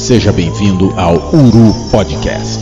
Seja bem-vindo ao Uru Podcast.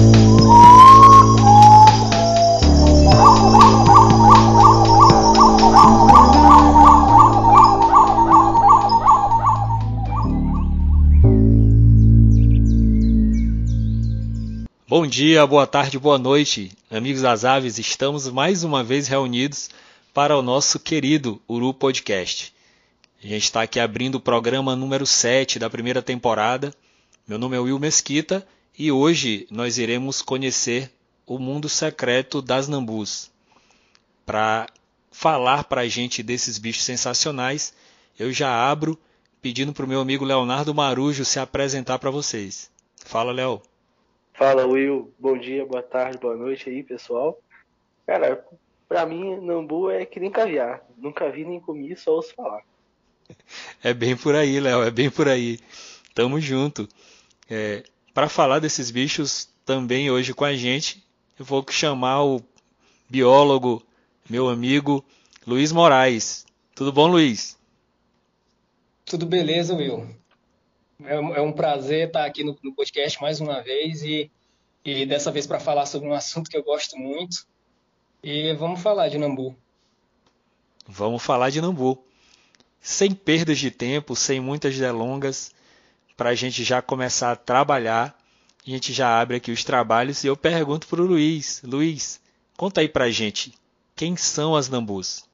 Bom dia, boa tarde, boa noite, amigos das aves. Estamos mais uma vez reunidos para o nosso querido Uru Podcast. A gente está aqui abrindo o programa número 7 da primeira temporada. Meu nome é Will Mesquita e hoje nós iremos conhecer o mundo secreto das nambus. Para falar para a gente desses bichos sensacionais, eu já abro pedindo para o meu amigo Leonardo Marujo se apresentar para vocês. Fala, Léo. Fala, Will. Bom dia, boa tarde, boa noite aí, pessoal. Cara, pra mim, nambu é que nem caviar. Nunca vi nem comi, só ouço falar. É bem por aí, Léo, é bem por aí. Tamo junto. Para falar desses bichos também hoje com a gente, eu vou chamar o biólogo, meu amigo Luiz Moraes. Tudo bom, Luiz? Tudo beleza, Will. É um prazer estar aqui no podcast mais uma vez e dessa vez para falar sobre um assunto que eu gosto muito. E vamos falar de nambu. Vamos falar de nambu. Sem perdas de tempo, sem muitas delongas, para a gente já começar a trabalhar, a gente já abre aqui os trabalhos e eu pergunto para o Luiz. Luiz, conta aí para a gente, quem são as nambus?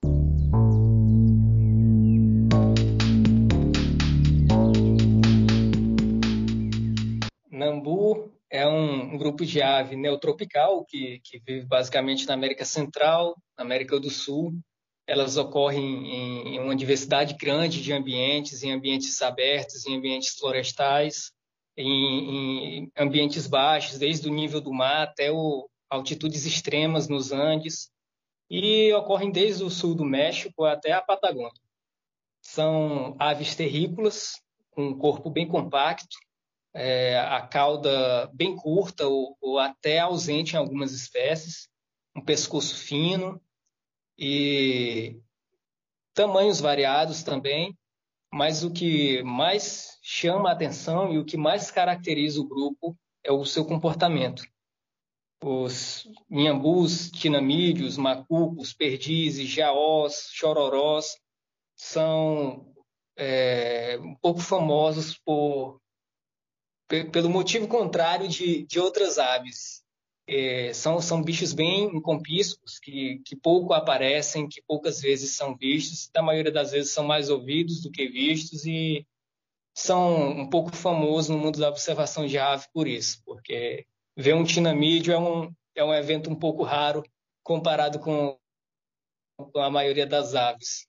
Nambu é um grupo de ave neotropical que vive basicamente na América Central, na América do Sul. Elas ocorrem em uma diversidade grande de ambientes, em ambientes abertos, em ambientes florestais, em ambientes baixos, desde o nível do mar até altitudes extremas nos Andes, e ocorrem desde o sul do México até a Patagônia. São aves terrícolas, com um corpo bem compacto, a cauda bem curta ou até ausente em algumas espécies, um pescoço fino e tamanhos variados também, mas o que mais chama a atenção e o que mais caracteriza o grupo é o seu comportamento. Os inhambus, tinamídeos, macucos, perdizes, jaós, chororós são um pouco famosos pelo motivo contrário de outras aves. São bichos bem incompíscuos, que pouco aparecem, que poucas vezes são vistos, na maioria das vezes são mais ouvidos do que vistos e são um pouco famosos no mundo da observação de ave por isso, porque ver um tinamídeo é um evento um pouco raro comparado com a maioria das aves.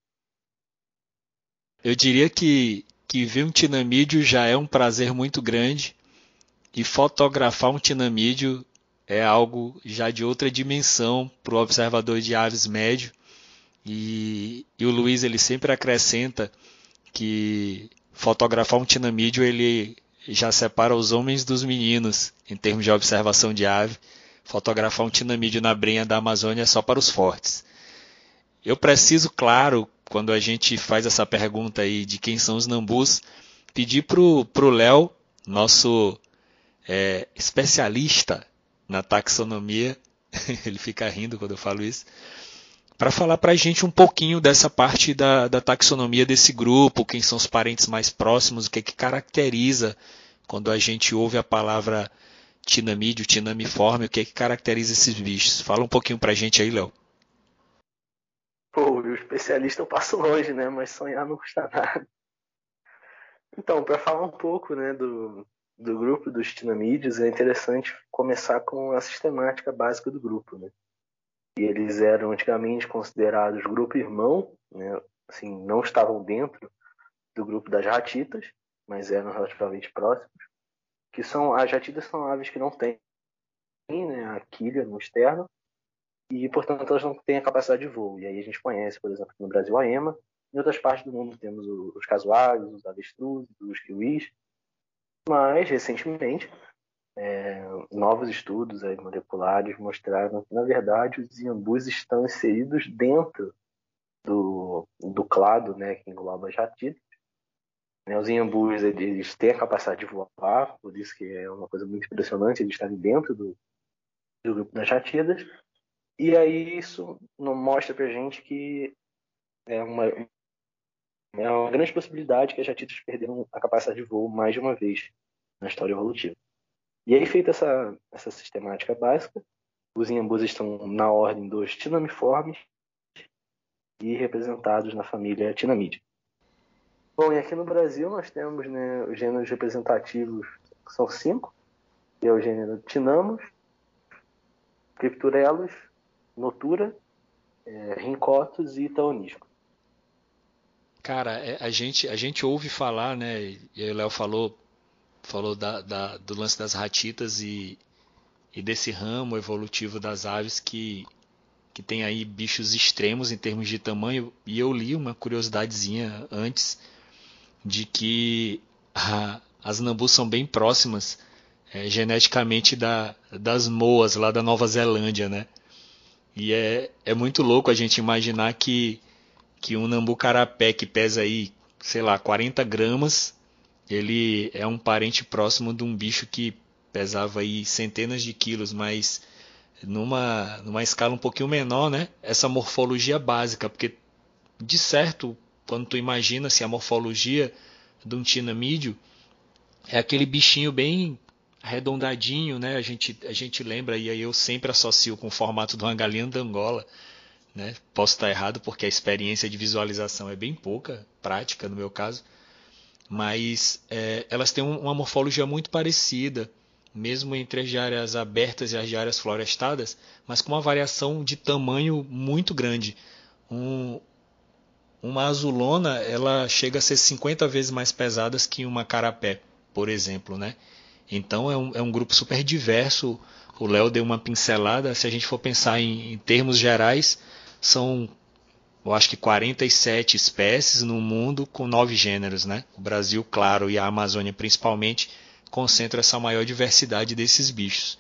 Eu diria que ver um tinamídeo já é um prazer muito grande e fotografar um tinamídeo é algo já de outra dimensão para o observador de aves médio. E o Luiz ele sempre acrescenta que fotografar um tinamídeo ele já separa os homens dos meninos em termos de observação de ave. Fotografar um tinamídeo na brenha da Amazônia é só para os fortes. Eu preciso, claro, quando a gente faz essa pergunta aí de quem são os nambus, pedir pro Léo, nosso especialista na taxonomia, ele fica rindo quando eu falo isso, para falar para a gente um pouquinho dessa parte da taxonomia desse grupo, quem são os parentes mais próximos, o que caracteriza quando a gente ouve a palavra tinamídeo, tinamiforme, o que caracteriza esses bichos. Fala um pouquinho para a gente aí, Léo. Pô, o especialista eu passo longe, né? Mas sonhar não custa nada. Então, para falar um pouco, né, do grupo dos tinamídeos, é interessante começar com a sistemática básica do grupo, né? E eles eram antigamente considerados grupo irmão, né? Assim, não estavam dentro do grupo das ratitas, mas eram relativamente próximos. As ratitas são aves que não têm, né, a quilha no externo e, portanto, elas não têm a capacidade de voo. E aí a gente conhece, por exemplo, no Brasil a ema. Em outras partes do mundo temos os casuários, os avestruzes, os kiwis. Mas, recentemente, novos estudos aí moleculares mostraram que, na verdade, os iambus estão inseridos dentro do clado, né, que engloba as ratitas. Né? Os inhambus, eles têm a capacidade de voar, por isso que é uma coisa muito impressionante eles estarem dentro do grupo das ratidas. E aí isso não mostra pra gente que é uma grande possibilidade que as ratitas perderam a capacidade de voo mais de uma vez na história evolutiva. E aí, feita essa sistemática básica, os inhambus estão na ordem dos tinamiformes e representados na família Tinamídea. Bom, e aqui no Brasil nós temos, né, os gêneros representativos, que são 5, que é o gênero Tinamos, Crypturellus, Notura, Rincotus e Taonisco. Cara, a gente ouve falar, né? E aí o Léo falou do lance das ratitas e desse ramo evolutivo das aves que tem aí bichos extremos em termos de tamanho. E eu li uma curiosidadezinha antes de que as nambus são bem próximas geneticamente das moas lá da Nova Zelândia, né? E é muito louco a gente imaginar que um nambu carapé que pesa aí, sei lá, 40 gramas, ele é um parente próximo de um bicho que pesava aí centenas de quilos, mas numa escala um pouquinho menor, né? Essa morfologia básica, porque de certo, quando tu imagina se a morfologia de um tinamídeo é aquele bichinho bem arredondadinho, né? A gente lembra, e aí eu sempre associo com o formato de uma galinha de Angola, né? Posso estar errado porque a experiência de visualização é bem pouca, prática no meu caso, mas elas têm uma morfologia muito parecida, mesmo entre as áreas abertas e as áreas florestadas, mas com uma variação de tamanho muito grande. Uma azulona, ela chega a ser 50 vezes mais pesada que uma carapé, por exemplo, né? Então é um grupo super diverso. O Léo deu uma pincelada. Se a gente for pensar em termos gerais, são, eu acho que 47 espécies no mundo com 9 gêneros, né? O Brasil, claro, e a Amazônia principalmente, concentram essa maior diversidade desses bichos.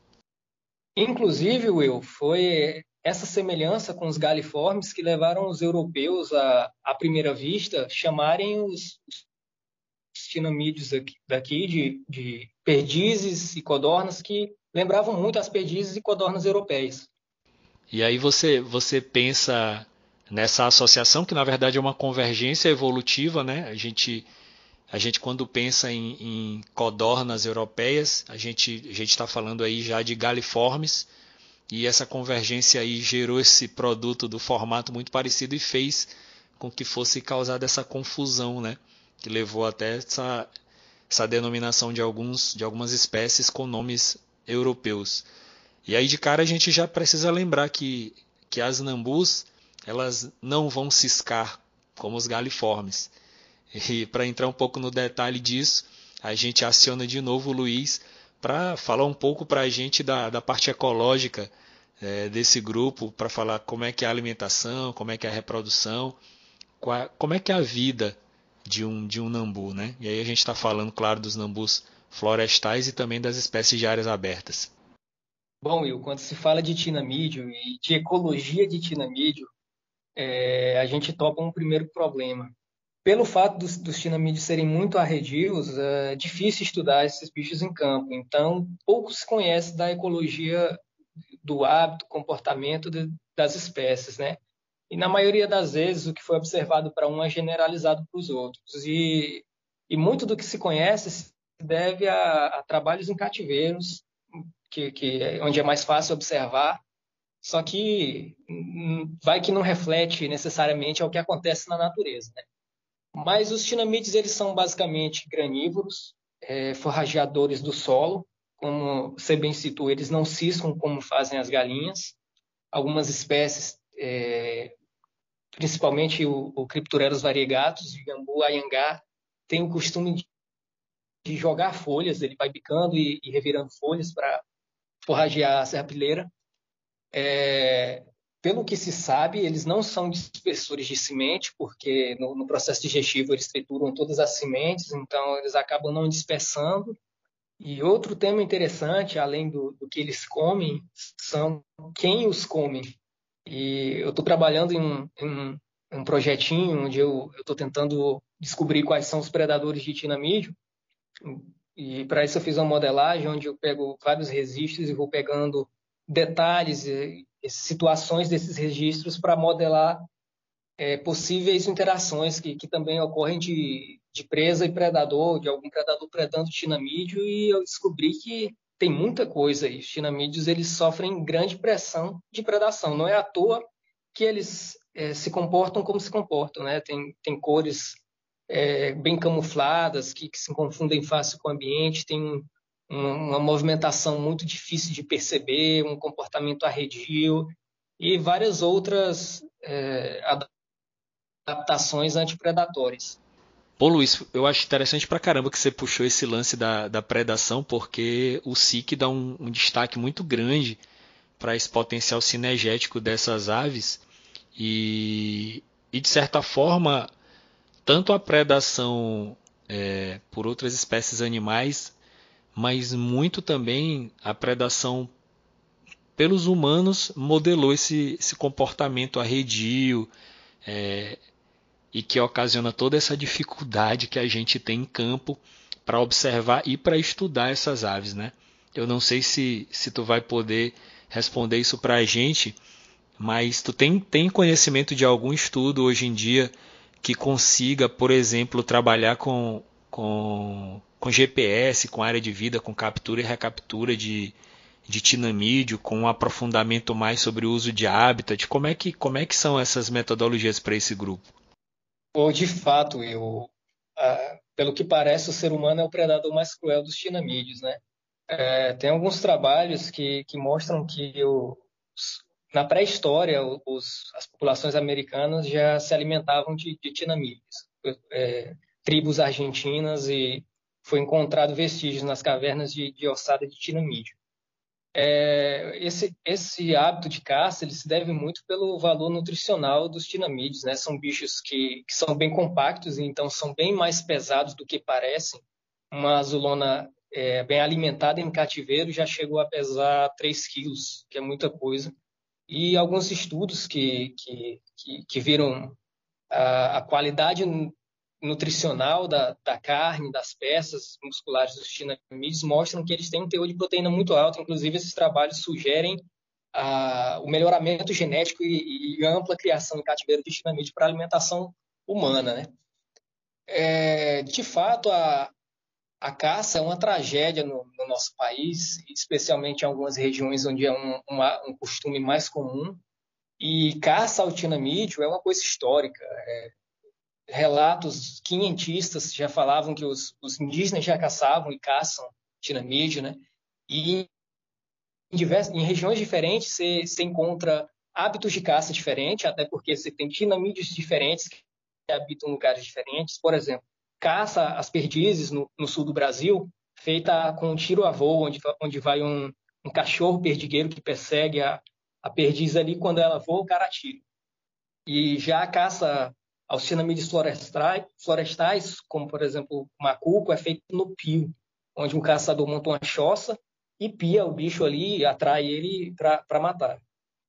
Inclusive, Will, foi essa semelhança com os galiformes que levaram os europeus à primeira vista, chamarem os tinamídeos daqui de perdizes e codornas que lembravam muito as perdizes e codornas europeias. E aí você pensa nessa associação, que na verdade é uma convergência evolutiva, né? A gente quando pensa em codornas europeias, a gente está falando aí já de galiformes, e essa convergência aí gerou esse produto do formato muito parecido e fez com que fosse causada essa confusão, né? Que levou até essa denominação de algumas espécies com nomes europeus. E aí de cara a gente já precisa lembrar que as nambus, elas não vão ciscar como os galiformes. E para entrar um pouco no detalhe disso, a gente aciona de novo o Luiz para falar um pouco para a gente da parte ecológica desse grupo, para falar como é que é a alimentação, como é que é a reprodução, como é que é a vida de um nambu, né? E aí a gente está falando, claro, dos nambus florestais e também das espécies de áreas abertas. Bom, Will, quando se fala de tinamídeo e de ecologia de tinamídeo, a gente topa um primeiro problema. Pelo fato dos tinamídeos serem muito arredios, é difícil estudar esses bichos em campo. Então, pouco se conhece da ecologia do hábito, comportamento das espécies, né? E na maioria das vezes, o que foi observado para um é generalizado para os outros. E muito do que se conhece se deve a trabalhos em cativeiros, onde é mais fácil observar, só que vai que não reflete necessariamente ao que acontece na natureza, né? Mas os tinamídeos, eles são basicamente granívoros, forrageadores do solo. Como você bem citou, eles não ciscam como fazem as galinhas. Algumas espécies, principalmente o Crypturellus variegatus, o Iambu ayangá, tem o costume de jogar folhas, ele vai picando e revirando folhas para forragear a serrapilheira. Pelo que se sabe, eles não são dispersores de semente, porque no processo digestivo eles trituram todas as sementes, então eles acabam não dispersando. E outro tema interessante, além do que eles comem, são quem os come. E eu estou trabalhando em um projetinho onde eu estou tentando descobrir quais são os predadores de tinamídeo. E para isso eu fiz uma modelagem onde eu pego vários registros e vou pegando detalhes, situações desses registros para modelar possíveis interações que também ocorrem de presa e predador, de algum predador predando tinamídeo, e eu descobri que tem muita coisa aí. Os tinamídeos eles sofrem grande pressão de predação. Não é à toa que eles se comportam como se comportam, né? Tem cores bem camufladas, que se confundem fácil com o ambiente, tem uma movimentação muito difícil de perceber, um comportamento arredio e várias outras adaptações antipredatórias. Pô, Luiz, eu acho interessante pra caramba que você puxou esse lance da predação, porque o SIC dá um destaque muito grande para esse potencial cinegético dessas aves e, de certa forma, tanto a predação por outras espécies animais, mas muito também a predação pelos humanos modelou esse comportamento arredio, e que ocasiona toda essa dificuldade que a gente tem em campo para observar e para estudar essas aves, né? Eu não sei se tu vai poder responder isso para a gente, mas tu tem conhecimento de algum estudo hoje em dia que consiga, por exemplo, trabalhar com GPS, com área de vida, com captura e recaptura de tinamídeo, com um aprofundamento mais sobre o uso de habitat? Como é que são essas metodologias para esse grupo? Ou, de fato, pelo que parece, o ser humano é o predador mais cruel dos tinamídeos, né? Tem alguns trabalhos que mostram que na pré-história as populações americanas já se alimentavam de tinamídeos. Tribos argentinas, e foi encontrado vestígios nas cavernas de ossada de tinamídeo. Esse hábito de caça ele se deve muito pelo valor nutricional dos tinamídeos, né? São bichos que são bem compactos e então são bem mais pesados do que parecem. Uma azulona bem alimentada em cativeiro já chegou a pesar 3 quilos, que é muita coisa. E alguns estudos que viram a qualidade nutricional da carne, das peças musculares dos tinamídeos mostram que eles têm um teor de proteína muito alto. Inclusive, esses trabalhos sugerem o melhoramento genético e ampla criação em cativeiro de tinamídeo para alimentação humana, né? De fato, a caça é uma tragédia no nosso país, especialmente em algumas regiões onde é um costume mais comum. E caça ao tinamídeo é uma coisa histórica. Relatos quinhentistas já falavam que os indígenas já caçavam e caçam tinamídeo, né? E em regiões diferentes você encontra hábitos de caça diferentes, até porque você tem tinamídeos diferentes que habitam lugares diferentes. Por exemplo, caça às perdizes no sul do Brasil, feita com um tiro a voo, onde vai um cachorro perdigueiro que persegue a perdiz ali, quando ela voa, o cara atira. E já a caça aos tinamídeos florestais, como, por exemplo, o macuco, é feito no pio, onde um caçador monta uma choça e pia o bicho ali e atrai ele para matar.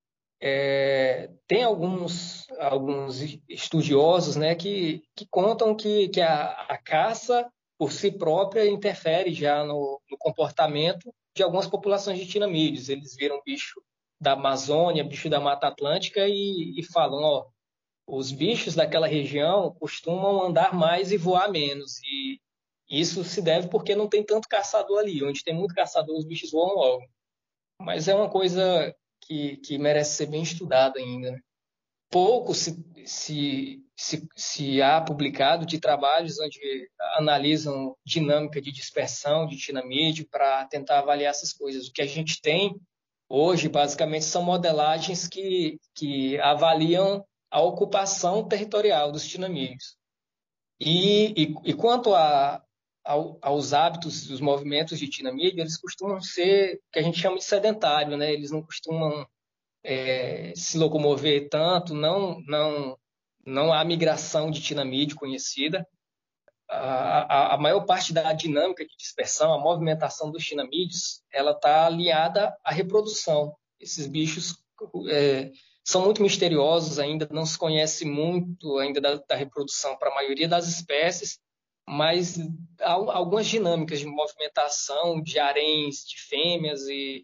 Tem alguns estudiosos, né, que contam que a caça, por si própria, interfere já no comportamento de algumas populações de tinamídeos. Eles viram bicho da Amazônia, bicho da Mata Atlântica e falam, os bichos daquela região costumam andar mais e voar menos. E isso se deve porque não tem tanto caçador ali. Onde tem muito caçador, os bichos voam logo. Mas é uma coisa que merece ser bem estudada ainda, né? Pouco se há publicado de trabalhos onde analisam dinâmica de dispersão de tinamídeo para tentar avaliar essas coisas. O que a gente tem hoje, basicamente, são modelagens que avaliam a ocupação territorial dos tinamídeos. E quanto aos hábitos, os movimentos de tinamídeo, eles costumam ser o que a gente chama de sedentário, né? Eles não costumam se locomover tanto, não há migração de tinamídeo conhecida. A maior parte da dinâmica de dispersão, a movimentação dos tinamídeos, ela está aliada à reprodução. Esses bichos são muito misteriosos ainda, não se conhece muito ainda da reprodução para a maioria das espécies, mas há algumas dinâmicas de movimentação de haréns, de fêmeas,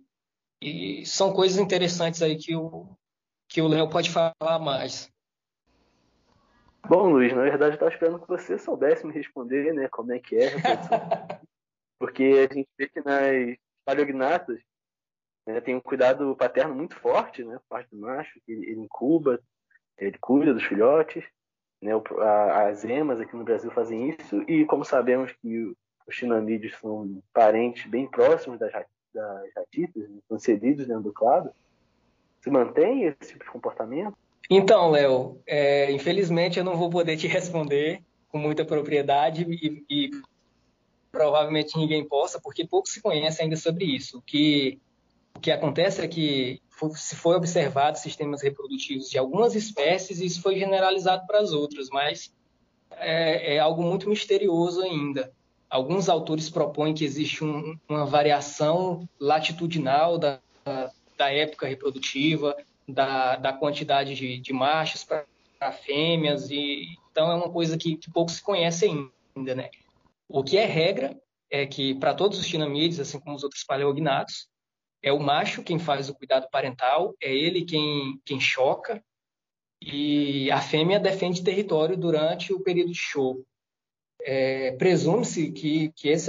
e são coisas interessantes aí que o Léo pode falar mais. Bom, Luiz, na verdade eu estava esperando que você soubesse me responder, né, como é que é a reprodução. Porque a gente vê que nas paleognatas, né, tem um cuidado paterno muito forte, né, por parte do macho, que ele incuba, ele cuida dos filhotes, né, as emas aqui no Brasil fazem isso, e como sabemos que os tinamídeos são parentes bem próximos das ratitas, né, concedidos dentro do clado, se mantém esse tipo de comportamento? Então, Léo, infelizmente eu não vou poder te responder com muita propriedade e provavelmente ninguém possa, porque pouco se conhece ainda sobre isso. O que acontece é que se foi observado sistemas reprodutivos de algumas espécies, isso foi generalizado para as outras, mas é algo muito misterioso ainda. Alguns autores propõem que existe uma variação latitudinal da época reprodutiva, da quantidade de machos para fêmeas, e então é uma coisa que pouco se conhece ainda, né? O que é regra é que para todos os tinamídeos, assim como os outros paleognatos, é o macho quem faz o cuidado parental, é ele quem choca, e a fêmea defende território durante o período de choco. Presume-se que esse é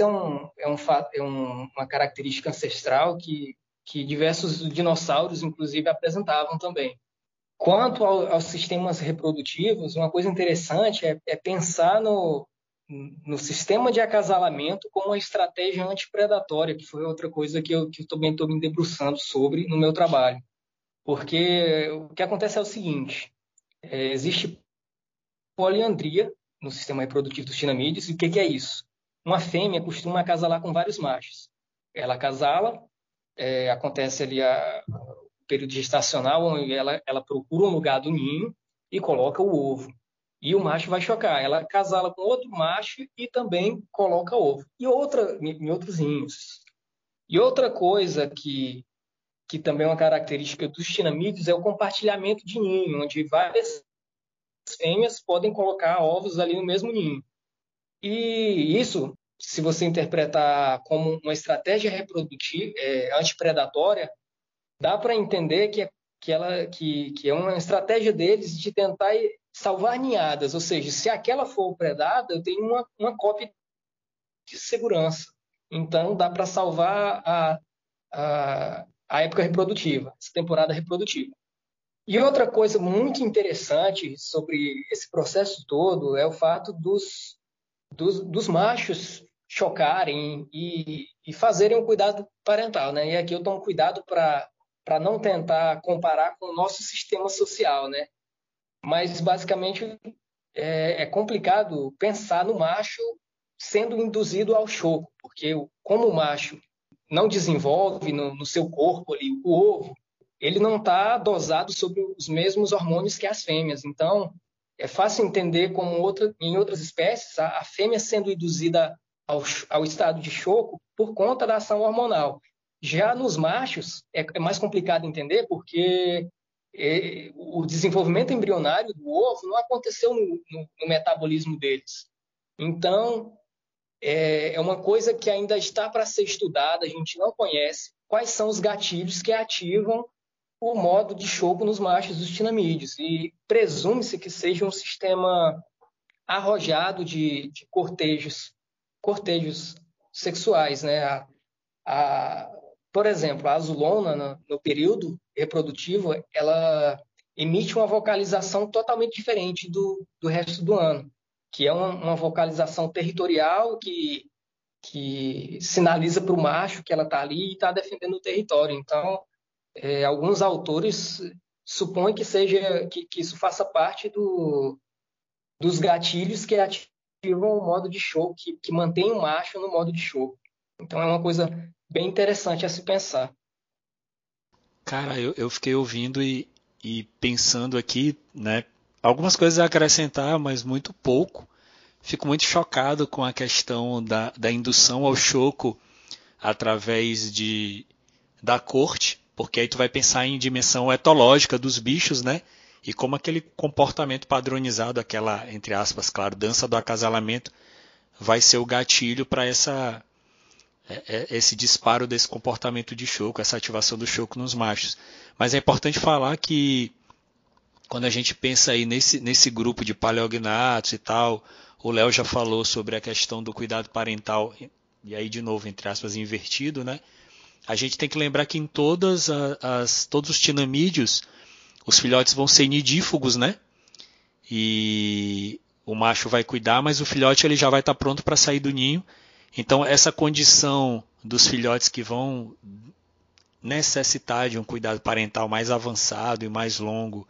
uma característica ancestral que diversos dinossauros, inclusive, apresentavam também. Quanto aos sistemas reprodutivos, uma coisa interessante é pensar no sistema de acasalamento como uma estratégia antipredatória, que foi outra coisa que eu também estou me debruçando sobre no meu trabalho. Porque o que acontece é o seguinte, existe poliandria no sistema reprodutivo dos tinamídeos, e o que é isso? Uma fêmea costuma acasalar com vários machos. Ela acasala, acontece ali o período gestacional, onde ela procura um lugar do ninho e coloca o ovo. E o macho vai chocar. Ela casala com outro macho e também coloca ovo. E em outros ninhos. E outra coisa que também é uma característica dos tinamídeos é o compartilhamento de ninho, onde várias fêmeas podem colocar ovos ali no mesmo ninho. E isso, se você interpretar como uma estratégia reprodutiva, antipredatória, dá para entender que é uma estratégia deles de tentar salvar ninhadas, ou seja, se aquela for predada, eu tenho uma cópia de segurança. Então, dá para salvar a época reprodutiva, essa temporada reprodutiva. E outra coisa muito interessante sobre esse processo todo é o fato dos machos chocarem e fazerem um cuidado parental, né? E aqui eu tomo cuidado para não tentar comparar com o nosso sistema social, né? Mas, basicamente, é complicado pensar no macho sendo induzido ao choco, porque como o macho não desenvolve no seu corpo ali o ovo, ele não está dosado sobre os mesmos hormônios que as fêmeas. Então, é fácil entender como em outras espécies, a fêmea sendo induzida ao estado de choco por conta da ação hormonal. Já nos machos, é mais complicado entender porque o desenvolvimento embrionário do ovo não aconteceu no metabolismo deles. Então, é uma coisa que ainda está para ser estudada, a gente não conhece quais são os gatilhos que ativam o modo de choco nos machos dos tinamídeos. E presume-se que seja um sistema arrojado de cortejos sexuais, né? Por exemplo, a azulona, no período reprodutivo, ela emite uma vocalização totalmente diferente do resto do ano, que é uma vocalização territorial que sinaliza para o macho que ela está ali e está defendendo o território. Então, alguns autores supõem que isso faça parte dos gatilhos que ativam o modo de choco, que mantém o macho no modo de choco. Então é uma coisa bem interessante a se pensar. Cara, eu fiquei ouvindo e pensando aqui, né? Algumas coisas a acrescentar, mas muito pouco. Fico muito chocado com a questão da indução ao choco através da corte, porque aí tu vai pensar em dimensão etológica dos bichos, né? E como aquele comportamento padronizado, aquela, entre aspas, claro, dança do acasalamento, vai ser o gatilho para esse disparo desse comportamento de choco, essa ativação do choco nos machos. Mas é importante falar que quando a gente pensa aí nesse grupo de paleognatos e tal, o Léo já falou sobre a questão do cuidado parental, e aí de novo, entre aspas, invertido, né? A gente tem que lembrar que em todos os tinamídeos, os filhotes vão ser nidífugos, né? E o macho vai cuidar, mas o filhote ele já vai estar pronto para sair do ninho. Então, essa condição dos filhotes que vão necessitar de um cuidado parental mais avançado e mais longo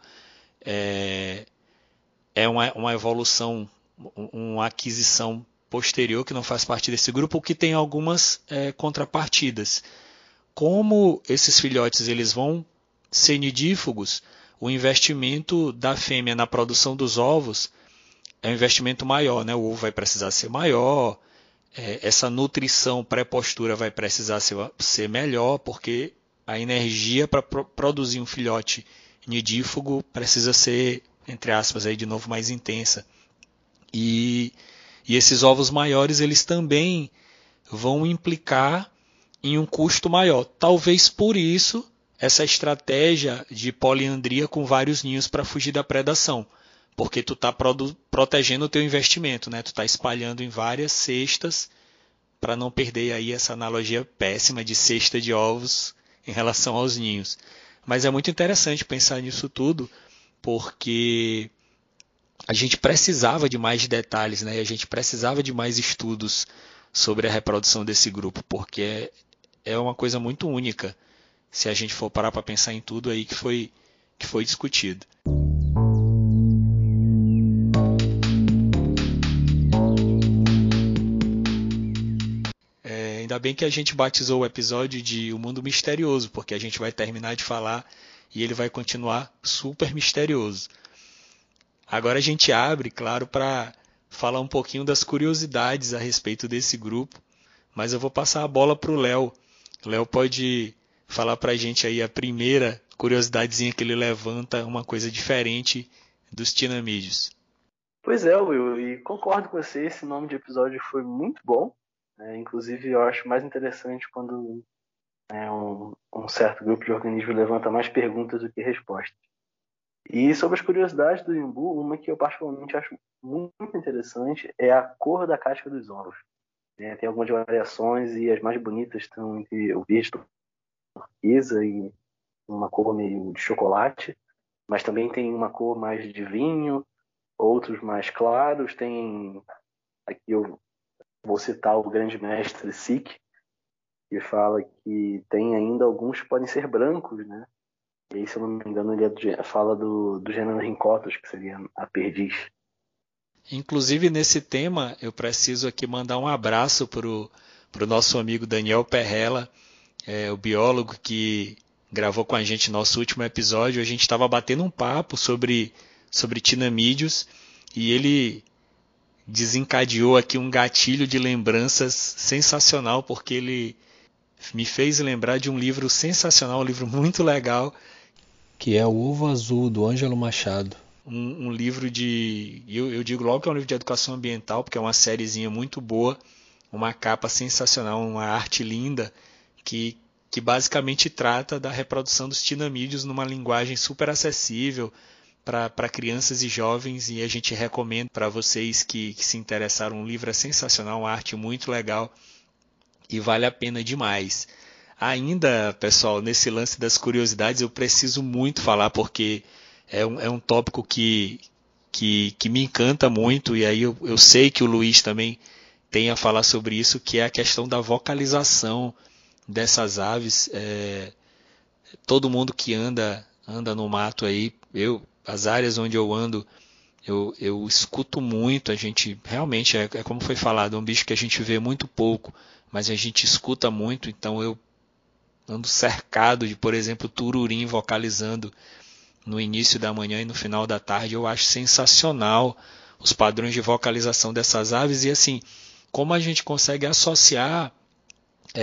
é uma evolução, uma aquisição posterior que não faz parte desse grupo, que tem algumas contrapartidas. Como esses filhotes eles vão ser nidífugos, o investimento da fêmea na produção dos ovos é um investimento maior, né? O ovo vai precisar ser maior, essa nutrição pré-postura vai precisar ser melhor, porque a energia para produzir um filhote nidífugo precisa ser, entre aspas, aí de novo mais intensa. E esses ovos maiores eles também vão implicar em um custo maior. Talvez por isso essa estratégia de poliandria com vários ninhos para fugir da predação, porque tu está protegendo o teu investimento, né? Tu está espalhando em várias cestas para não perder aí essa analogia péssima de cesta de ovos em relação aos ninhos. Mas é muito interessante pensar nisso tudo, porque a gente precisava de mais detalhes, né? E a gente precisava de mais estudos sobre a reprodução desse grupo, porque é uma coisa muito única, se a gente for parar para pensar em tudo aí que foi discutido. Ainda bem que a gente batizou o episódio de O Mundo Misterioso, porque a gente vai terminar de falar e ele vai continuar super misterioso. Agora a gente abre, claro, para falar um pouquinho das curiosidades a respeito desse grupo, mas eu vou passar a bola para o Léo. O Léo pode falar para a gente aí a primeira curiosidadezinha que ele levanta, uma coisa diferente dos tinamídeos. Pois é, Will, e concordo com você, esse nome de episódio foi muito bom. Inclusive, eu acho mais interessante quando um certo grupo de organismos levanta mais perguntas do que respostas. E sobre as curiosidades do imbu, uma que eu particularmente acho muito interessante é a cor da casca dos ovos. Tem algumas variações e as mais bonitas estão entre o verde turquesa e uma cor meio de chocolate, mas também tem uma cor mais de vinho, outros mais claros. Tem, aqui eu vou citar o grande mestre Sikh, que fala que tem ainda alguns que podem ser brancos, né? E aí, se eu não me engano, ele fala do gênero Rhincotus, que seria a perdiz. Inclusive, nesse tema, eu preciso aqui mandar um abraço para o nosso amigo Daniel Perrella, o biólogo que gravou com a gente nosso último episódio. A gente estava batendo um papo sobre tinamídeos e ele desencadeou aqui um gatilho de lembranças sensacional, porque ele me fez lembrar de um livro sensacional, um livro muito legal, que é O Ovo Azul, do Ângelo Machado. Um livro eu digo logo que é um livro de educação ambiental, porque é uma sériezinha muito boa, uma capa sensacional, uma arte linda, que basicamente trata da reprodução dos tinamídeos numa linguagem super acessível para crianças e jovens, e a gente recomenda para vocês que se interessaram. O livro é sensacional, uma arte muito legal e vale a pena demais. Ainda, pessoal, nesse lance das curiosidades, eu preciso muito falar, porque é um tópico que me encanta muito, e aí eu sei que o Luiz também tem a falar sobre isso, que é a questão da vocalização dessas aves. Todo mundo que anda no mato aí, as áreas onde eu ando, eu escuto muito. A gente realmente, é como foi falado, é um bicho que a gente vê muito pouco, mas a gente escuta muito. Então eu ando cercado de, por exemplo, tururim vocalizando no início da manhã e no final da tarde. Eu acho sensacional os padrões de vocalização dessas aves, e assim, como a gente consegue associar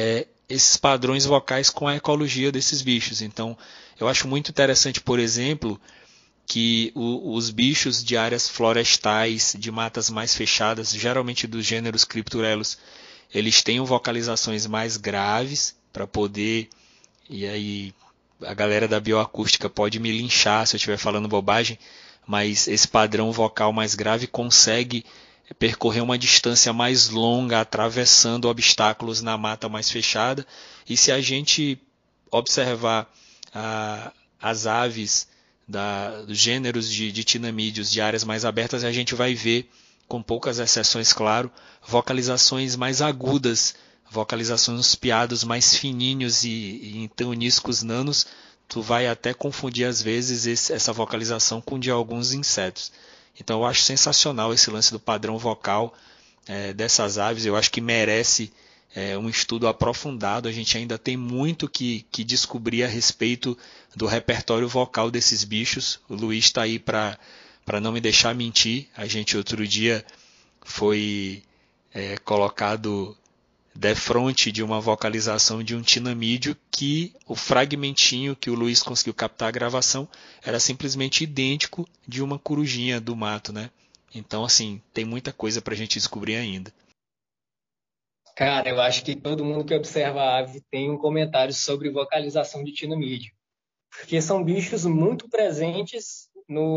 esses padrões vocais com a ecologia desses bichos. Então, eu acho muito interessante, por exemplo, que os bichos de áreas florestais, de matas mais fechadas, geralmente dos gêneros cripturelos, eles têm vocalizações mais graves para poder, e aí a galera da bioacústica pode me linchar se eu estiver falando bobagem, mas esse padrão vocal mais grave consegue percorrer uma distância mais longa, atravessando obstáculos na mata mais fechada. E se a gente observar as aves dos gêneros de tinamídeos de áreas mais abertas, a gente vai ver, com poucas exceções, claro, vocalizações mais agudas, vocalizações piados mais fininhos e em toniscos nanos. Tu vai até confundir às vezes essa vocalização com de alguns insetos. Então eu acho sensacional esse lance do padrão vocal dessas aves. Eu acho que merece um estudo aprofundado. A gente ainda tem muito que descobrir a respeito do repertório vocal desses bichos. O Luiz está aí para não me deixar mentir. A gente outro dia foi colocado defronte de uma vocalização de um tinamídeo que o fragmentinho que o Luiz conseguiu captar a gravação era simplesmente idêntico de uma corujinha do mato, né? Então, assim, tem muita coisa para a gente descobrir ainda. Cara, eu acho que todo mundo que observa a ave tem um comentário sobre vocalização de tinamídeo, porque são bichos muito presentes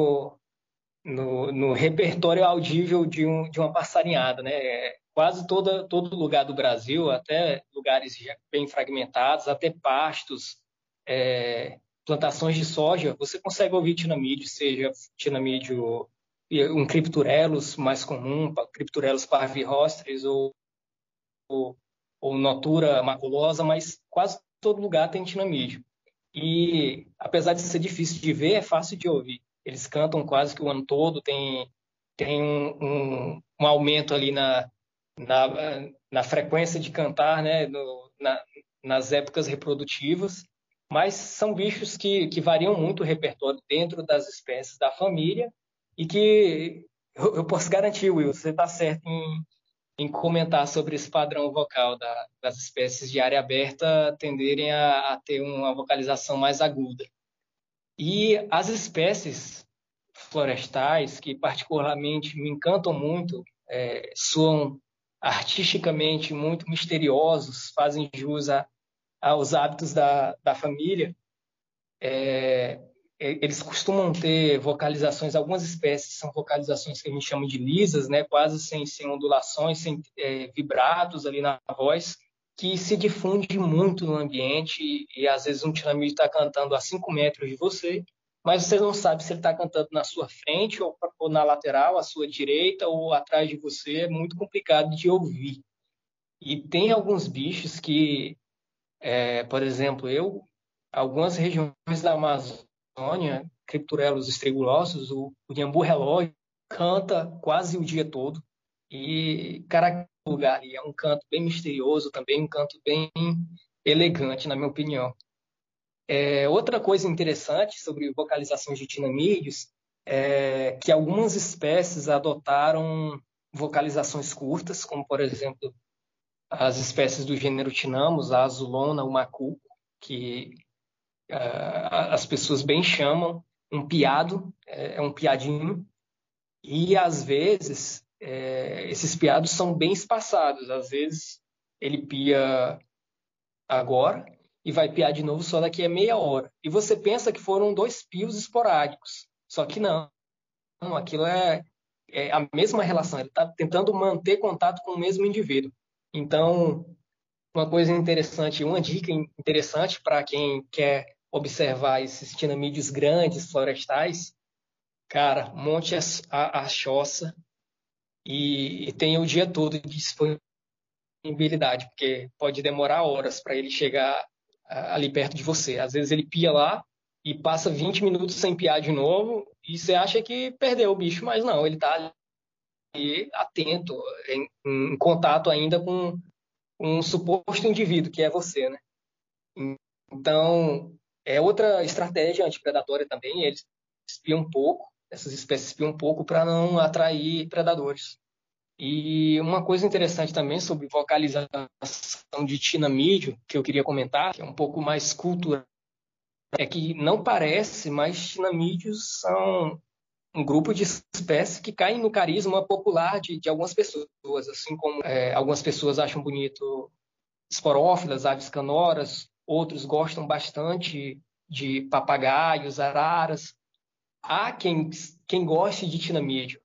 no repertório audível de uma passarinhada, né? Quase todo lugar do Brasil, até lugares bem fragmentados, até pastos, plantações de soja, você consegue ouvir tinamídeo, seja tinamídeo um Crypturellus mais comum, Crypturellus parvirostris ou Notura maculosa, mas quase todo lugar tem tinamídeo. E apesar de ser difícil de ver, é fácil de ouvir. Eles cantam quase que o ano todo, tem um aumento ali na frequência de cantar, né, nas épocas reprodutivas, mas são bichos que variam muito o repertório dentro das espécies da família e que eu posso garantir, Will, você está certo em comentar sobre esse padrão vocal das espécies de área aberta tenderem a ter uma vocalização mais aguda. E as espécies florestais, que particularmente me encantam muito, soam artisticamente muito misteriosos, fazem jus aos hábitos da família, eles costumam ter vocalizações, algumas espécies são vocalizações que a gente chama de lisas, né, quase sem ondulações, sem vibratos ali na voz, que se difunde muito no ambiente e às vezes um tinamídeo está cantando a 5 metros de você, mas você não sabe se ele está cantando na sua frente ou na lateral, à sua direita ou atrás de você, é muito complicado de ouvir. E tem alguns bichos que, por exemplo, algumas regiões da Amazônia, Crypturellus estrigulosus, o Iambu relógio, canta quase o dia todo e caracteriza o lugar. E é um canto bem misterioso também, um canto bem elegante, na minha opinião. Outra coisa interessante sobre vocalização de tinamídeos é que algumas espécies adotaram vocalizações curtas, como, por exemplo, as espécies do gênero Tinammus, a azulona, o macuco, que as pessoas bem chamam um piado, um piadinho, e às vezes esses piados são bem espaçados, às vezes ele pia agora e vai piar de novo só daqui a meia hora, e você pensa que foram 2 pios esporádicos, só que não, aquilo é a mesma relação, ele está tentando manter contato com o mesmo indivíduo. Então, uma coisa interessante, uma dica interessante para quem quer observar esses tinamídeos grandes, florestais, cara, monte a choça e tenha o dia todo de disponibilidade, porque pode demorar horas para ele chegar ali perto de você. Às vezes ele pia lá e passa 20 minutos sem piar de novo e você acha que perdeu o bicho, mas não, ele está ali atento, em contato ainda com um suposto indivíduo, que é você, né? Então, é outra estratégia antipredatória também, eles espiam um pouco, essas espécies espiam um pouco para não atrair predadores. E uma coisa interessante também sobre vocalização de tinamídio, que eu queria comentar, que é um pouco mais cultural, é que não parece, mas tinamídeos são um grupo de espécies que caem no carisma popular de algumas pessoas, assim como algumas pessoas acham bonito esporófilas, aves canoras, outros gostam bastante de papagaios, araras. Há quem goste de tinamídio.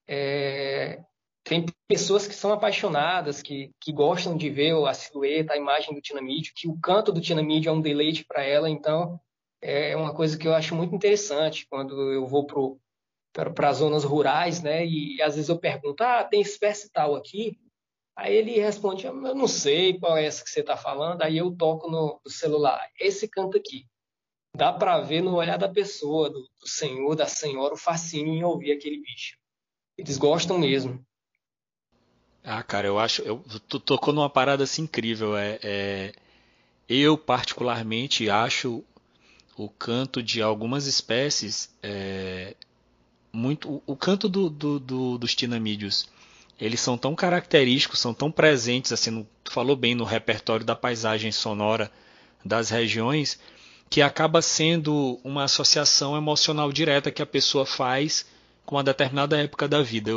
Tem pessoas que são apaixonadas, que gostam de ver a silhueta, a imagem do tinamídio, que o canto do tinamídio é um deleite para ela. Então, é uma coisa que eu acho muito interessante quando eu vou para as zonas rurais, né? E às vezes eu pergunto, tem espécie tal aqui? Aí ele responde, eu não sei qual é essa que você está falando. Aí eu toco no celular, esse canto aqui. Dá para ver no olhar da pessoa, do senhor, da senhora, o fascínio em ouvir aquele bicho. Eles gostam mesmo. Cara, tu tocou numa parada assim incrível. Eu particularmente acho o canto de algumas espécies muito. O canto dos tinamídeos, eles são tão característicos, são tão presentes, assim, tu falou bem, no repertório da paisagem sonora das regiões, que acaba sendo uma associação emocional direta que a pessoa faz com uma determinada época da vida.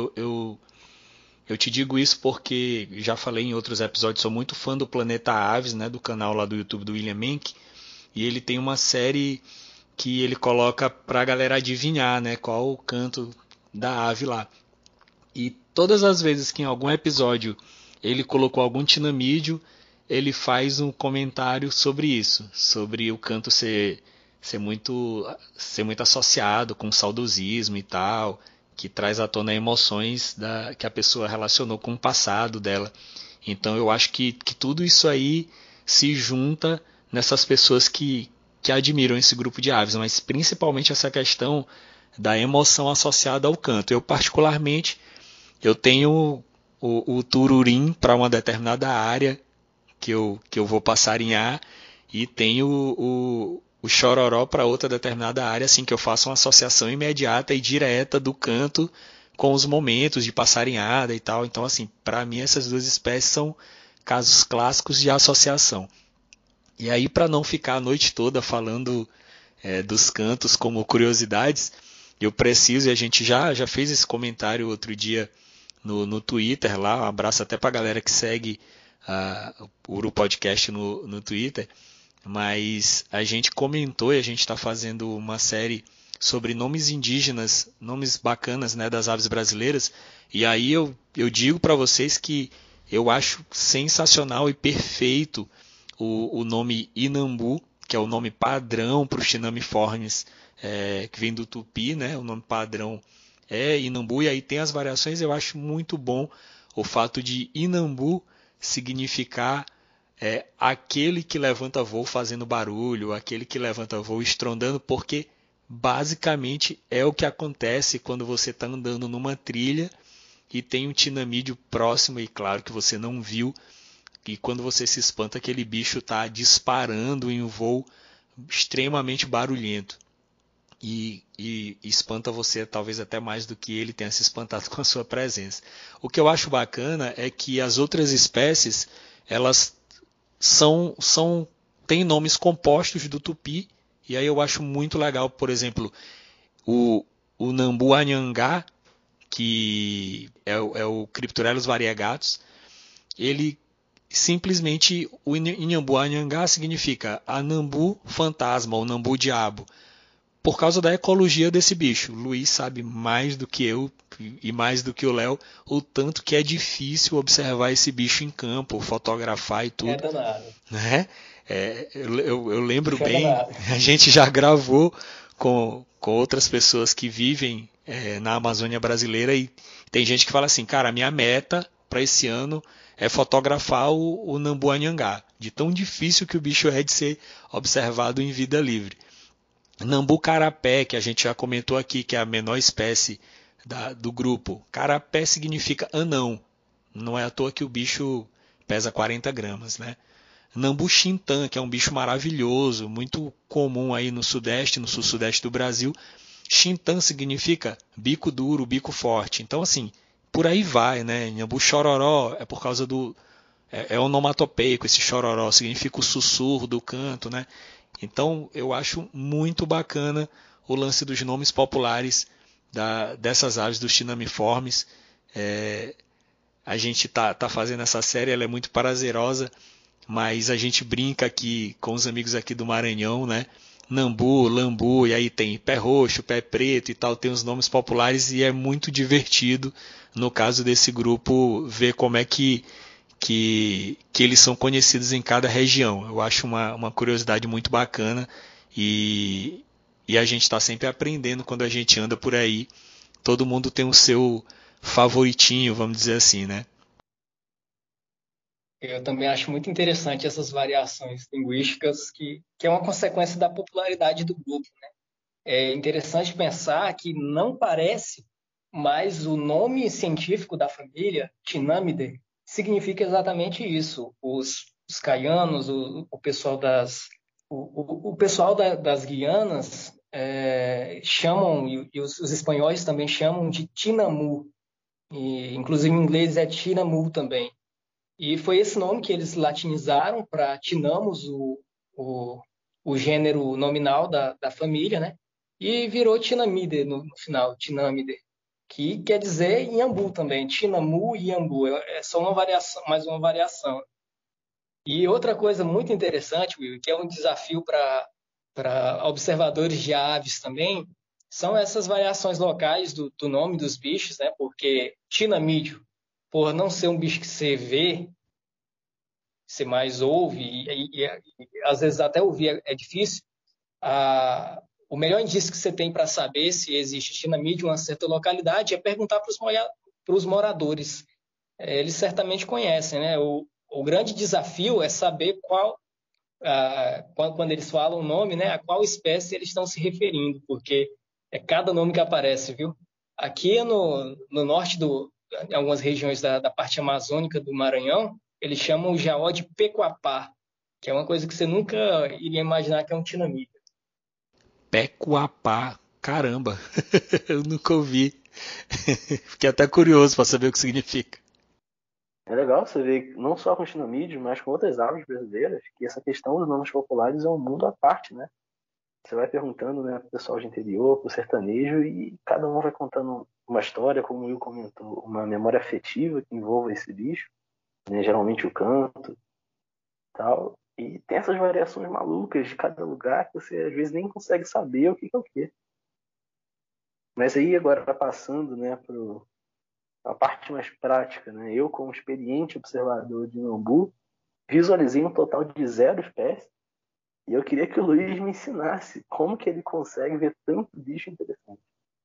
Eu te digo isso porque já falei em outros episódios, sou muito fã do Planeta Aves, né, do canal lá do YouTube do William Menck, e ele tem uma série que ele coloca pra galera adivinhar, né, qual o canto da ave lá. E todas as vezes que em algum episódio ele colocou algum tinamídeo, ele faz um comentário sobre isso, sobre o canto ser muito associado com saudosismo e tal, que traz à tona emoções que a pessoa relacionou com o passado dela. Então eu acho que tudo isso aí se junta nessas pessoas que admiram esse grupo de aves, mas principalmente essa questão da emoção associada ao canto. Eu particularmente eu tenho o tururim para uma determinada área que eu vou passarinhar e tenho o chororó para outra determinada área, assim que eu faço uma associação imediata e direta do canto com os momentos de passarinhada e tal. Então, assim, para mim essas duas espécies são casos clássicos de associação. E aí, para não ficar a noite toda falando dos cantos como curiosidades, eu preciso, e a gente já fez esse comentário outro dia no Twitter lá, um abraço até para a galera que segue o Uru Podcast no Twitter, mas a gente comentou e a gente está fazendo uma série sobre nomes indígenas, nomes bacanas, né, das aves brasileiras, e aí eu digo para vocês que eu acho sensacional e perfeito o nome Inambu, que é o nome padrão para os tinamiformes, que vem do tupi, né, o nome padrão é Inambu, e aí tem as variações. Eu acho muito bom o fato de Inambu significar aquele que levanta voo fazendo barulho, aquele que levanta voo estrondando, porque basicamente é o que acontece quando você está andando numa trilha e tem um tinamídeo próximo, e claro que você não viu, e quando você se espanta, aquele bicho está disparando em um voo extremamente barulhento. E espanta você talvez até mais do que ele tenha se espantado com a sua presença. O que eu acho bacana é que as outras espécies, elas têm nomes compostos do tupi, e aí eu acho muito legal, por exemplo, o nambu-anhangá, que é o Crypturellus variegatus, ele simplesmente, o Inhambu-anhangá significa anambu fantasma ou nambu diabo, por causa da ecologia desse bicho. O Luiz sabe mais do que eu e mais do que o Léo o tanto que é difícil observar esse bicho em campo, fotografar e tudo. É danado. Né? Eu lembro bem, a gente já gravou com outras pessoas que vivem na Amazônia brasileira, e tem gente que fala assim, cara, a minha meta para esse ano é fotografar o nambu-anhangá, de tão difícil que o bicho é de ser observado em vida livre. Nambu-carapé, que a gente já comentou aqui, que é a menor espécie do grupo. Carapé significa anão. Não é à toa que o bicho pesa 40 gramas, né? Nambu-xintã, que é um bicho maravilhoso, muito comum aí no sudeste, no sul-sudeste do Brasil. Xintã significa bico duro, bico forte. Então, assim, por aí vai, né? Inhambu chororó é por causa do onomatopeico, esse chororó significa o sussurro do canto, né? Então eu acho muito bacana o lance dos nomes populares dessas aves dos tinamiformes. A gente tá fazendo essa série, ela é muito prazerosa, mas a gente brinca aqui com os amigos aqui do Maranhão, né? Nambu, lambu, e aí tem pé roxo, pé preto e tal, tem os nomes populares e é muito divertido, no caso desse grupo, ver como é que eles são conhecidos em cada região. Eu acho uma curiosidade muito bacana e a gente está sempre aprendendo quando a gente anda por aí. Todo mundo tem o seu favoritinho, vamos dizer assim, né? Eu também acho muito interessante essas variações linguísticas que é uma consequência da popularidade do grupo, né? É interessante pensar que não parece, mas o nome científico da família, Tinamide, significa exatamente isso. Os caianos, o pessoal o pessoal das Guianas chamam, e os espanhóis também chamam de Tinamu, e, inclusive em inglês é Tinamu também. E foi esse nome que eles latinizaram para Tinamos, o, o gênero nominal da família, né? E virou Tinamide no final, Tinamide, que quer dizer Inhambu também, Tinamu e Inhambu, é só uma variação, mais uma variação. E outra coisa muito interessante, Will, que é um desafio para observadores de aves também, são essas variações locais do nome dos bichos, né? Porque tinamídeo, por não ser um bicho que você vê, você mais ouve, às vezes até ouvir é difícil, o melhor indício que você tem para saber se existe tinamídeo em uma certa localidade é perguntar para os moradores. Eles certamente conhecem, né? O grande desafio é saber quando eles falam o nome, né, a qual espécie eles estão se referindo, porque é cada nome que aparece, viu? Aqui no norte, em algumas regiões da parte amazônica do Maranhão, eles chamam o jaó de pecuapá, que é uma coisa que você nunca iria imaginar que é um tinamídeo. Pecuapá, caramba, eu nunca ouvi. Fiquei até curioso para saber o que significa. É legal você ver, não só com os tinamídeos, mas com outras aves brasileiras, que essa questão dos nomes populares é um mundo à parte, né? Você vai perguntando, né, pro pessoal de interior, pro sertanejo, e cada um vai contando uma história, como o Will comentou, uma memória afetiva que envolva esse bicho, né, geralmente o canto e tal. E tem essas variações malucas de cada lugar que você às vezes nem consegue saber o que é o quê. Mas aí agora passando, né, a parte mais prática, né? Eu, como experiente observador de Nambu, visualizei um total de 0 espécies e eu queria que o Luiz me ensinasse como que ele consegue ver tanto bicho interessante.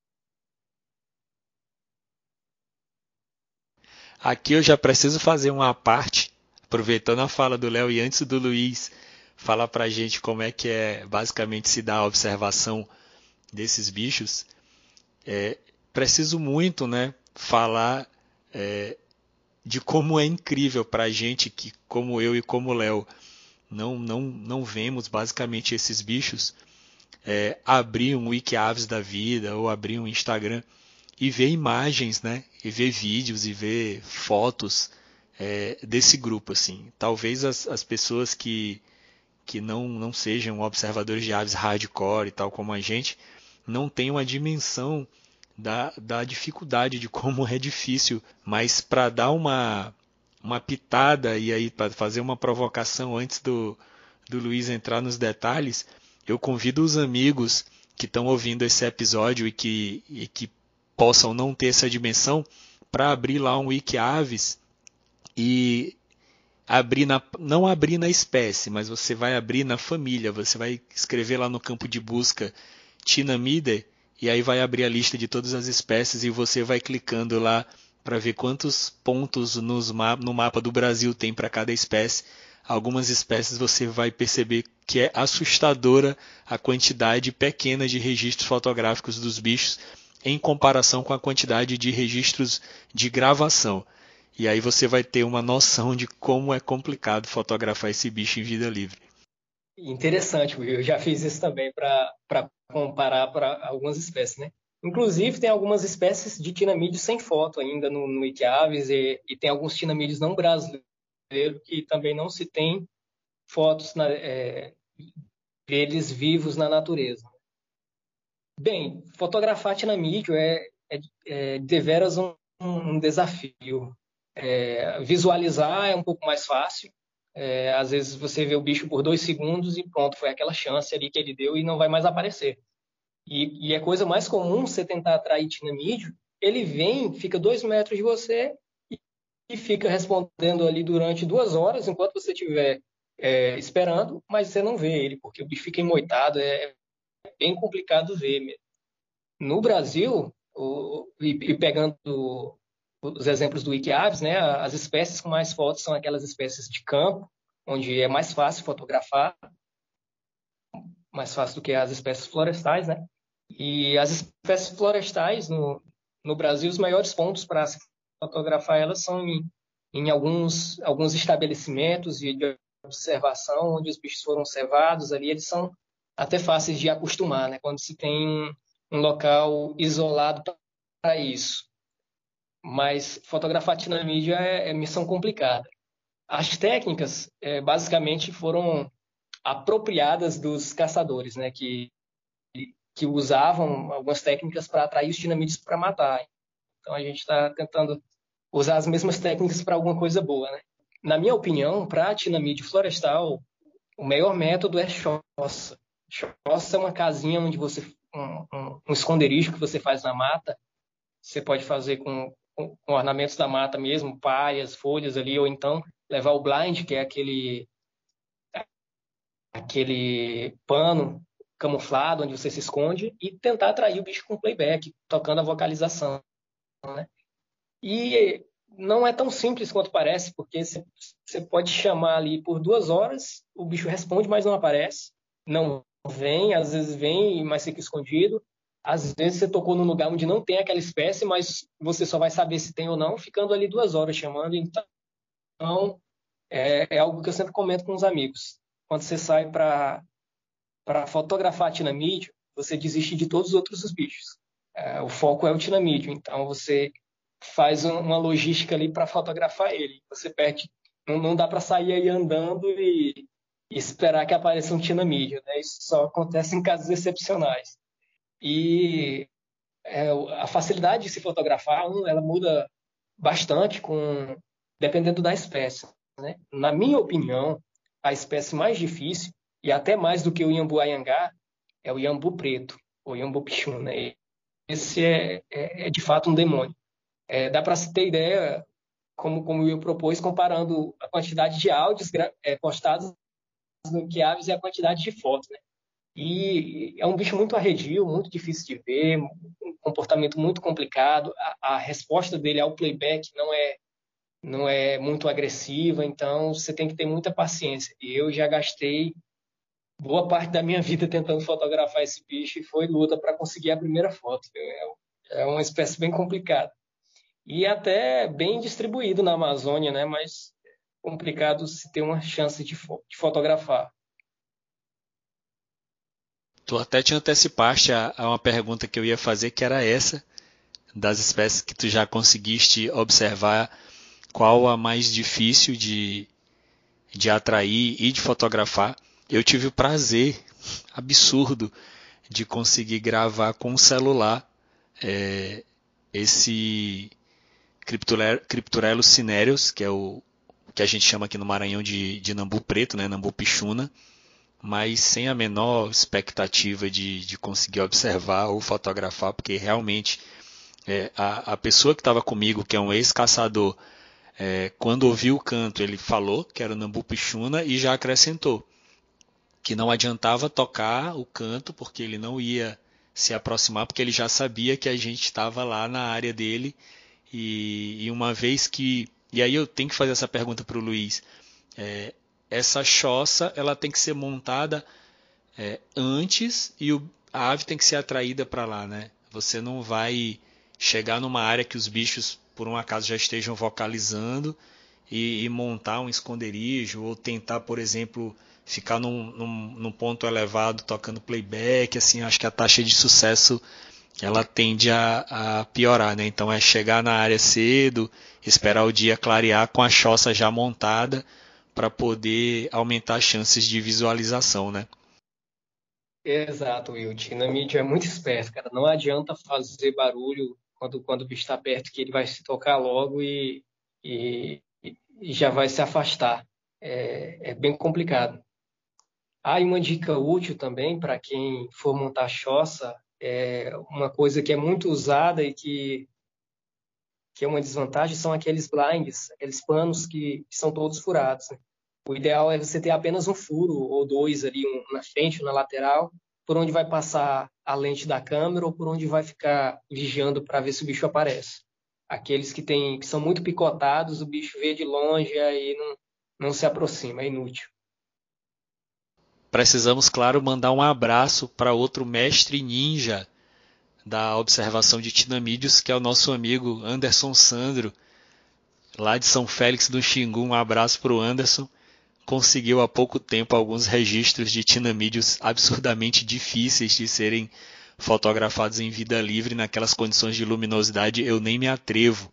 Aqui eu já preciso fazer uma parte, aproveitando a fala do Léo e antes do Luiz falar pra gente como é que basicamente se dá a observação desses bichos. Preciso muito, né, falar de como é incrível pra gente que, como eu e como o Léo, não vemos basicamente esses bichos, abrir um Wikiaves da vida ou abrir um Instagram e ver imagens, né? E ver vídeos e ver fotos desse grupo, assim. Talvez as pessoas que não sejam observadores de aves hardcore e tal como a gente, não tenham a dimensão da dificuldade de como é difícil, mas para dar uma pitada e aí para fazer uma provocação antes do Luiz entrar nos detalhes, eu convido os amigos que estão ouvindo esse episódio e que possam não ter essa dimensão para abrir lá um Wikiaves e não abrir na espécie, mas você vai abrir na família, você vai escrever lá no campo de busca Tinamide e aí vai abrir a lista de todas as espécies e você vai clicando lá para ver quantos pontos no mapa do Brasil tem para cada espécie. Algumas espécies você vai perceber que é assustadora a quantidade pequena de registros fotográficos dos bichos em comparação com a quantidade de registros de gravação. E aí você vai ter uma noção de como é complicado fotografar esse bicho em vida livre. Interessante, Will. Eu já fiz isso também para comparar para algumas espécies, né? Inclusive, tem algumas espécies de tinamídeos sem foto ainda no Wikiaves e tem alguns tinamídeos não brasileiros que também não se tem fotos deles vivos na natureza. Bem, fotografar tinamídeo é deveras um desafio. Visualizar é um pouco mais fácil. Às vezes você vê o bicho por 2 segundos e pronto, foi aquela chance ali que ele deu e não vai mais aparecer. E é coisa mais comum você tentar atrair tinamídeo, ele vem, fica 2 metros de você e fica respondendo ali durante 2 horas, enquanto você estiver esperando, mas você não vê ele, porque o bicho fica enmoitado, é bem complicado ver mesmo. No Brasil, e pegando os exemplos do Wikiaves, né, as espécies com mais fotos são aquelas espécies de campo, onde é mais fácil fotografar, mais fácil do que as espécies florestais, né? E as espécies florestais no Brasil, os maiores pontos para se fotografar elas são em alguns estabelecimentos de observação, onde os bichos foram observados ali, eles são até fáceis de acostumar, né? Quando se tem um local isolado para isso. Mas fotografar tinamídeo é missão complicada. As técnicas, basicamente, foram apropriadas dos caçadores, né? Que usavam algumas técnicas para atrair os tinamídeos para matar. Então a gente está tentando usar as mesmas técnicas para alguma coisa boa, né? Na minha opinião, para tinamídeo florestal, o melhor método é choça. Choça é uma casinha onde você um esconderijo que você faz na mata. Você pode fazer com ornamentos da mata mesmo, palhas, folhas ali, ou então levar o blind, que é aquele pano camuflado onde você se esconde, e tentar atrair o bicho com playback, tocando a vocalização, né? E não é tão simples quanto parece, porque você pode chamar ali por 2 horas, o bicho responde, mas não aparece, não vem, às vezes vem, mas fica escondido. Às vezes você tocou num lugar onde não tem aquela espécie, mas você só vai saber se tem ou não, ficando ali 2 horas chamando. Então, é algo que eu sempre comento com os amigos. Quando você sai para fotografar tinamídeo, você desiste de todos os outros bichos. O foco é o tinamídeo, então você faz uma logística ali para fotografar ele. Você perde, não dá para sair aí andando e esperar que apareça um tinamídeo, né? Isso só acontece em casos excepcionais. E a facilidade de se fotografar, ela muda bastante dependendo da espécie, né? Na minha opinião, a espécie mais difícil, e até mais do que o iambu-ayangá, é o iambu preto, ou iambu pichum, né? Esse é de fato um demônio. Dá para se ter ideia, como o Will propôs, comparando a quantidade de áudios postados no Wikiaves e a quantidade de fotos, né? E é um bicho muito arredio, muito difícil de ver, um comportamento muito complicado. A resposta dele ao playback não é muito agressiva, então você tem que ter muita paciência. E eu já gastei boa parte da minha vida tentando fotografar esse bicho e foi luta para conseguir a primeira foto. É uma espécie bem complicada. E até bem distribuído na Amazônia, né? Mas complicado se ter uma chance de fotografar. Tu até te antecipaste a uma pergunta que eu ia fazer, que era essa, das espécies que tu já conseguiste observar, qual a mais difícil de atrair e de fotografar. Eu tive o prazer absurdo de conseguir gravar com o celular esse Crypturellus cinereus, que é o que a gente chama aqui no Maranhão de nambu preto, né, nambu pichuna, mas sem a menor expectativa de conseguir observar ou fotografar, porque realmente a pessoa que estava comigo, que é um ex-caçador, quando ouviu o canto, ele falou que era o nambu pichuna e já acrescentou que não adiantava tocar o canto, porque ele não ia se aproximar, porque ele já sabia que a gente estava lá na área dele. E uma vez que... E aí eu tenho que fazer essa pergunta para o Luiz. Essa choça, ela tem que ser montada antes e a ave tem que ser atraída para lá, né? Você não vai chegar numa área que os bichos, por um acaso, já estejam vocalizando e montar um esconderijo ou tentar, por exemplo, ficar num ponto elevado tocando playback. Assim, acho que a taxa de sucesso ela tende a piorar, né? Então é chegar na área cedo, esperar o dia clarear com a choça já montada para poder aumentar as chances de visualização, né? Exato, Will. O Dinamite é muito esperto, cara. Não adianta fazer barulho quando o bicho está perto, que ele vai se tocar logo e, e já vai se afastar. É bem complicado. Ah, e uma dica útil também para quem for montar choça, é uma coisa que é muito usada e que é uma desvantagem, são aqueles blinds, aqueles panos que são todos furados, né? O ideal é você ter apenas um furo ou dois ali, um na frente, um na lateral, por onde vai passar a lente da câmera ou por onde vai ficar vigiando para ver se o bicho aparece. Aqueles que são muito picotados, o bicho vê de longe e aí não se aproxima, é inútil. Precisamos, claro, mandar um abraço para outro mestre ninja da observação de tinamídeos, que é o nosso amigo Anderson Sandro, lá de São Félix do Xingu. Um abraço para o Anderson. Conseguiu há pouco tempo alguns registros de tinamídeos absurdamente difíceis de serem fotografados em vida livre, naquelas condições de luminosidade eu nem me atrevo.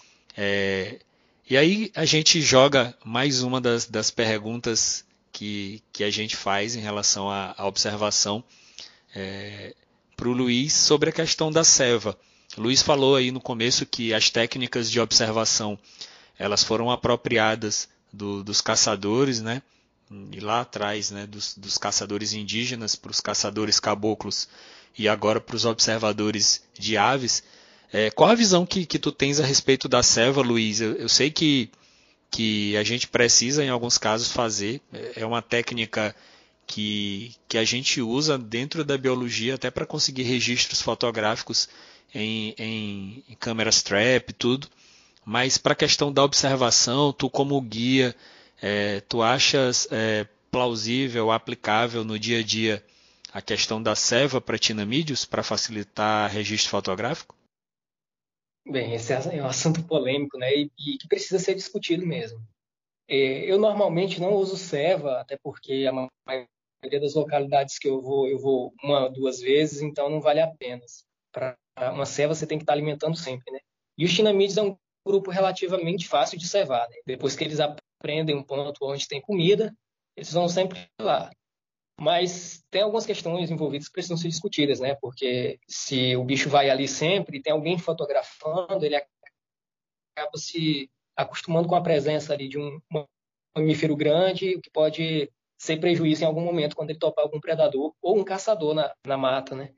E aí a gente joga mais uma das perguntas que a gente faz em relação à observação para o Luiz sobre a questão da ceva. O Luiz falou aí no começo que as técnicas de observação elas foram apropriadas dos caçadores, né? E lá atrás, né, dos caçadores indígenas para os caçadores caboclos e agora para os observadores de aves. Qual a visão que tu tens a respeito da ceva, Luiz? Eu sei que a gente precisa, em alguns casos, fazer. É uma técnica que a gente usa dentro da biologia até para conseguir registros fotográficos em câmeras trap e tudo. Mas para a questão da observação, tu como guia, tu achas plausível, aplicável no dia a dia a questão da ceva para tinamídeos para facilitar registro fotográfico? Bem, esse é um assunto polêmico, né? E que precisa ser discutido mesmo. Eu normalmente não uso ceva, até porque a maioria das localidades que eu vou uma ou duas vezes, então não vale a pena. Para uma ceva você tem que estar alimentando sempre, né? E os tinamídeos é um grupo relativamente fácil de cevar, né? Depois que eles aprendem um ponto onde tem comida, eles vão sempre lá. Mas tem algumas questões envolvidas que precisam ser discutidas, né? Porque se o bicho vai ali sempre, tem alguém fotografando, ele acaba se acostumando com a presença ali de um mamífero grande, o que pode ser prejuízo em algum momento quando ele topar algum predador ou um caçador na mata, né?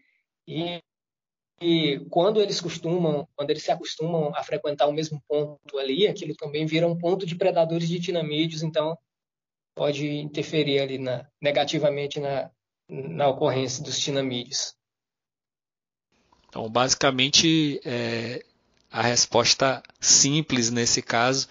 E quando eles se acostumam a frequentar o mesmo ponto ali, aquilo também vira um ponto de predadores de tinamídeos, então pode interferir ali negativamente na ocorrência dos tinamídeos. Então, basicamente, a resposta simples nesse caso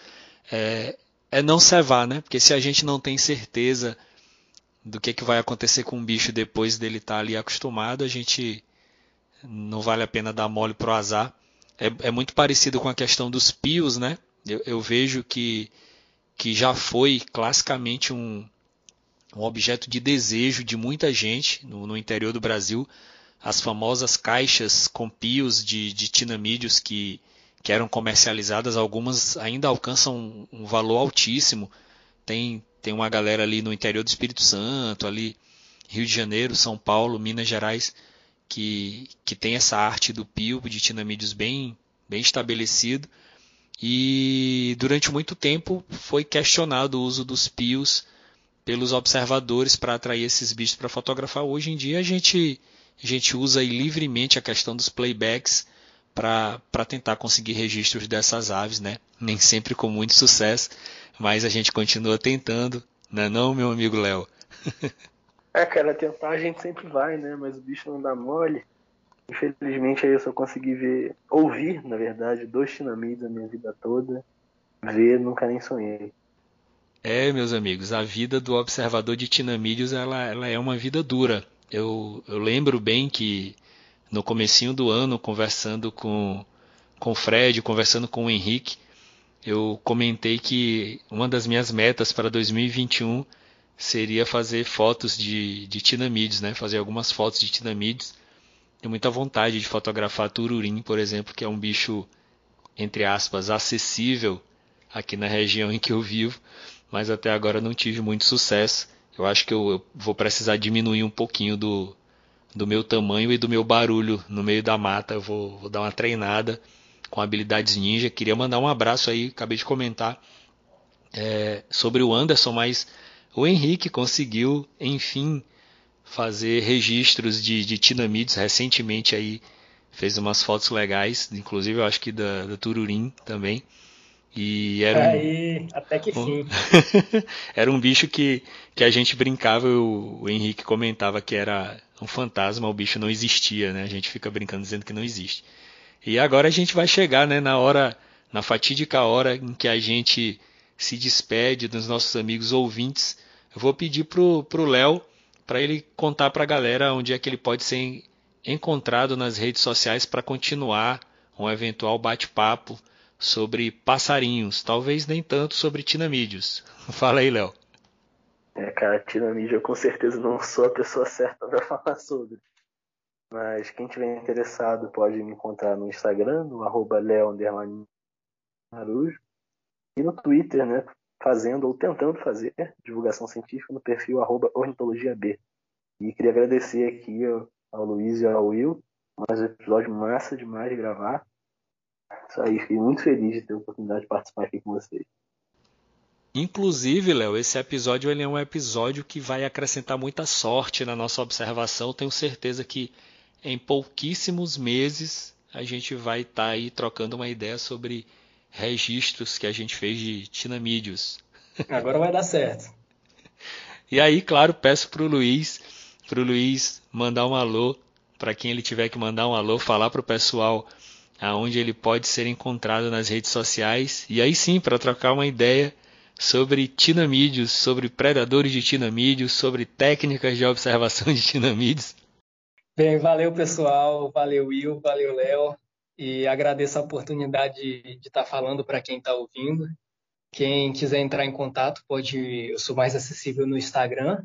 é não cevar, né? Porque se a gente não tem certeza do que vai acontecer com o bicho depois dele estar ali acostumado, a gente não vale a pena dar mole pro azar. É muito parecido com a questão dos pios, né? Eu vejo que já foi classicamente um objeto de desejo de muita gente no interior do Brasil. As famosas caixas com pios de tinamídeos que eram comercializadas, algumas ainda alcançam um valor altíssimo. Tem uma galera ali no interior do Espírito Santo, ali Rio de Janeiro, São Paulo, Minas Gerais, que tem essa arte do pio de tinamídeos bem estabelecido. E durante muito tempo foi questionado o uso dos pios pelos observadores para atrair esses bichos para fotografar. Hoje em dia a gente usa aí livremente a questão dos playbacks para tentar conseguir registros dessas aves, né? Nem sempre com muito sucesso, mas a gente continua tentando, não é não, meu amigo Léo? Cara, tentar a gente sempre vai, né? Mas o bicho não dá mole. Infelizmente aí eu só consegui ouvir, na verdade, 2 tinamídeos a minha vida toda. Ver, nunca nem sonhei. Meus amigos, a vida do observador de tinamídeos ela é uma vida dura. Eu lembro bem que no comecinho do ano, conversando com o Fred, conversando com o Henrique, eu comentei que uma das minhas metas para 2021 seria fazer fotos de tinamídeos, né? Fazer algumas fotos de tinamídeos. tenho muita vontade de fotografar tururim, por exemplo, que é um bicho, entre aspas, acessível aqui na região em que eu vivo, mas até agora não tive muito sucesso. Eu acho que eu vou precisar diminuir um pouquinho do meu tamanho e do meu barulho no meio da mata. Eu vou dar uma treinada com habilidades ninja. Queria mandar um abraço aí, acabei de comentar sobre o Anderson, mas o Henrique conseguiu, enfim, fazer registros de tinamídeos recentemente aí, fez umas fotos legais, inclusive eu acho que da tururim também. E era Aí, até que fim. era um bicho que a gente brincava, o Henrique comentava que era um fantasma, o bicho não existia, né? A gente fica brincando dizendo que não existe. E agora a gente vai chegar, né, na fatídica hora em que a gente se despede dos nossos amigos ouvintes. Eu vou pedir pro Léo para ele contar para a galera onde é que ele pode ser encontrado nas redes sociais para continuar um eventual bate-papo sobre passarinhos, talvez nem tanto sobre tinamídeos. Fala aí, Léo. Cara, tinamídeo eu com certeza não sou a pessoa certa para falar sobre. Mas quem tiver interessado pode me encontrar no Instagram, no @leo_marujo, e no Twitter, né, fazendo ou tentando fazer divulgação científica no perfil @ornitologiab. E queria agradecer aqui ao Luiz e ao Will, mais um episódio massa demais de gravar. Isso aí, fiquei muito feliz de ter a oportunidade de participar aqui com vocês. Inclusive, Léo, esse episódio ele é um episódio que vai acrescentar muita sorte na nossa observação. Tenho certeza que em pouquíssimos meses a gente vai estar aí trocando uma ideia sobre registros que a gente fez de tinamídeos. Agora vai dar certo. E aí, claro, peço pro Luiz mandar um alô, para quem ele tiver que mandar um alô, falar pro pessoal aonde ele pode ser encontrado nas redes sociais. E aí sim, para trocar uma ideia sobre tinamídeos, sobre predadores de tinamídeos, sobre técnicas de observação de tinamídeos. Bem, valeu pessoal, valeu Will, valeu Léo, e agradeço a oportunidade de estar falando para quem está ouvindo. Quem quiser entrar em contato, eu sou mais acessível no Instagram,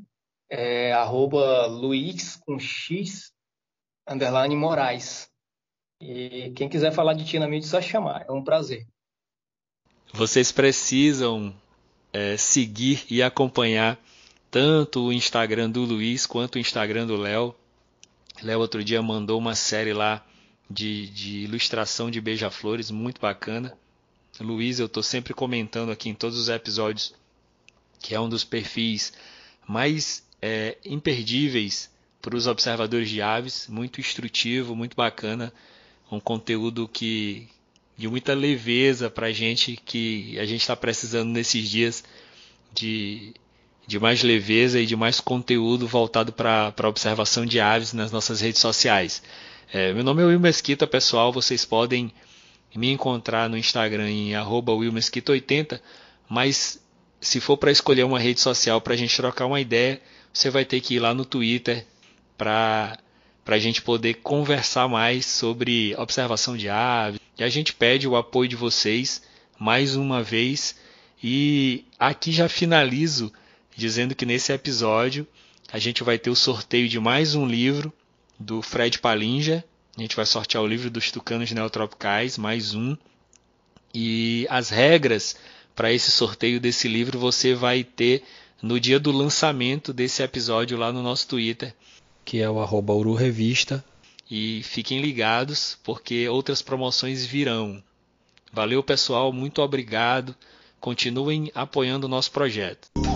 @luiz com X, _Moraes. E quem quiser falar de tinamídeo, só chamar, é um prazer. Vocês precisam seguir e acompanhar tanto o Instagram do Luiz quanto o Instagram do Léo. Léo outro dia mandou uma série lá de ilustração de beija-flores, muito bacana. Luiz, eu estou sempre comentando aqui em todos os episódios que é um dos perfis mais imperdíveis para os observadores de aves, muito instrutivo, muito bacana, um conteúdo de muita leveza para a gente, que a gente está precisando nesses dias de mais leveza e de mais conteúdo voltado para a observação de aves nas nossas redes sociais. Meu nome é Will Mesquita, pessoal, vocês podem me encontrar no Instagram em @willmesquita80, mas se for para escolher uma rede social para a gente trocar uma ideia, você vai ter que ir lá no Twitter para a gente poder conversar mais sobre observação de aves. E a gente pede o apoio de vocês mais uma vez. E aqui já finalizo dizendo que nesse episódio a gente vai ter o sorteio de mais um livro do Fred Palinja. A gente vai sortear o livro dos tucanos neotropicais, mais um. E as regras para esse sorteio desse livro você vai ter no dia do lançamento desse episódio lá no nosso Twitter, que é o @ururevista. E fiquem ligados, porque outras promoções virão. Valeu, pessoal, muito obrigado. Continuem apoiando o nosso projeto.